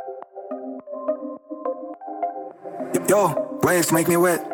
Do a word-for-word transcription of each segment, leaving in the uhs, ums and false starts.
Yo, waves make me wet.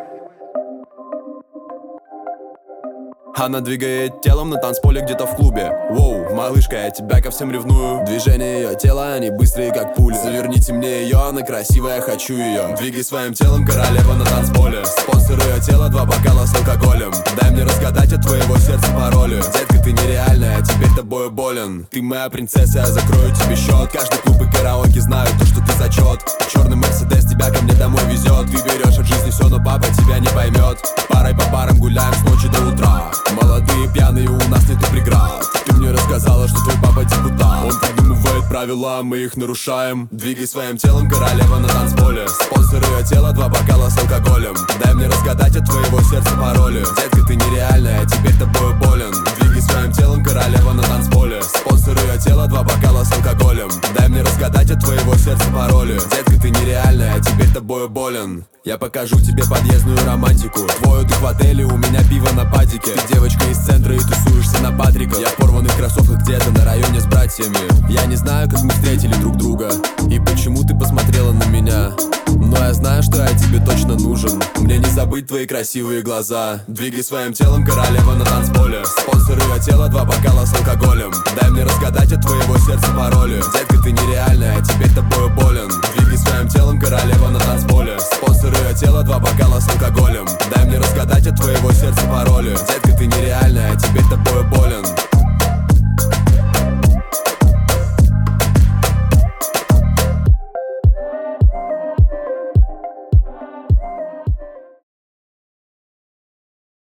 Она двигает телом на танцполе где-то в клубе. Воу, малышка, я тебя ко всем ревную. Движения ее тела, они быстрые как пули. Заверните мне ее, она красивая, хочу ее. Двигай своим телом, королева на танцполе. Спонсор ее тела, два бокала с алкоголем. Дай мне разгадать от твоего сердца пароли. Детка, ты нереальная, теперь тобою болен. Ты моя принцесса, я закрою тебе счет. Каждый клуб и караоке знают то, что ты зачет. Черный Мерседес тебя ко мне домой везет. Ты берешь от жизни все, но папа тебя не поймет. Парой по парам гуляем с ночи до утра. Молодые, пьяные, у нас нету преград. Ты мне рассказала, что твой папа депутат. Он придумывает правила, мы их нарушаем. Двигай своим телом, королева на танцполе. Спонсор ее тела, два бокала с алкоголем. Дай мне разгадать от твоего сердца пароли. Детка, ты нереальная, теперь тобою болен. Двигай своим телом, королева на танцполе. Спонсор ее тела, два бокала с алкоголем. Дай мне разгадать от твоего сердца пароли. Детка, ты нереальная, теперь тобою болен. Я покажу тебе подъездную романтику. Твой отдых в отеле, у меня пиво на патике. Ты девочка из центра и тусуешься на Патрика. Я в порванных кроссовках где-то на районе с братьями. Я не знаю, как мы встретили друг друга и почему ты посмотрела на меня, но я знаю, что я тебе точно нужен. Мне не забыть твои красивые глаза. Двигай своим телом, королева на танцполе. Спонсор ее тела, два бокала с алкоголем. Дай мне разгадать от твоего сердца пароли. Детка, ты нереальная, теперь тобою болен. Двигай своим телом, королева на танцполе. Спонсор ее тело, два бокала с алкоголем. Дай мне разгадать от твоего сердца пароли. Детка, ты нереальная,